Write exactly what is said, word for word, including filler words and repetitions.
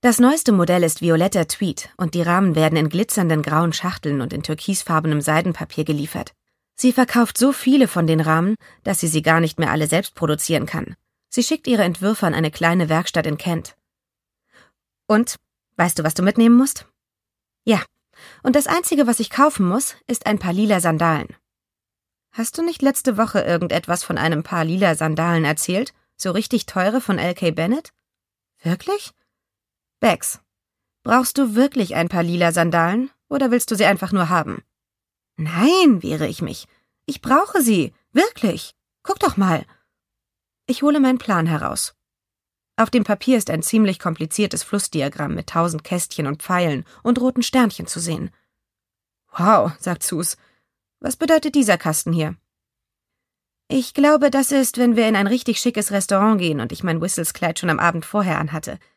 Das neueste Modell ist violetter Tweed und die Rahmen werden in glitzernden grauen Schachteln und in türkisfarbenem Seidenpapier geliefert. Sie verkauft so viele von den Rahmen, dass sie sie gar nicht mehr alle selbst produzieren kann. Sie schickt ihre Entwürfe an eine kleine Werkstatt in Kent. Und, weißt du, was du mitnehmen musst? Ja, und das Einzige, was ich kaufen muss, ist ein paar lila Sandalen. Hast du nicht letzte Woche irgendetwas von einem paar lila Sandalen erzählt? So richtig teure von L K Bennett? Wirklich? Bex, brauchst du wirklich ein paar lila Sandalen oder willst du sie einfach nur haben? Nein, wehre ich mich. Ich brauche sie. Wirklich. Guck doch mal. Ich hole meinen Plan heraus. Auf dem Papier ist ein ziemlich kompliziertes Flussdiagramm mit tausend Kästchen und Pfeilen und roten Sternchen zu sehen. Wow, sagt Sus. Was bedeutet dieser Kasten hier? Ich glaube, das ist, wenn wir in ein richtig schickes Restaurant gehen und ich mein Whistles-Kleid schon am Abend vorher anhatte.